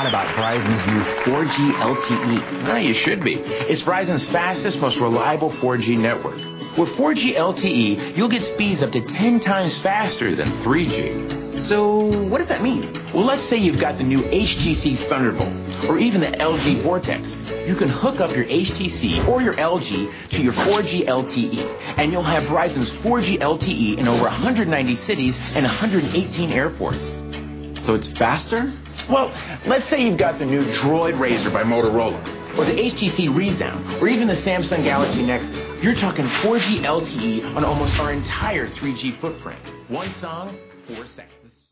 lot about Verizon's new 4G LTE. No, you should be. It's Verizon's fastest, most reliable 4G network. With 4G LTE, you'll get speeds up to 10 times faster than 3G. So, what does that mean? Well, let's say you've got the new HTC Thunderbolt, or even the LG Vortex. You can hook up your HTC or your LG to your 4G LTE, and you'll have Verizon's 4G LTE in over 190 cities and 118 airports. So it's faster? Well, let's say you've got the new Droid Razr by Motorola, or the HTC Resound, or even the Samsung Galaxy Nexus. You're talking 4G LTE on almost our entire 3G footprint. One song, 4 seconds.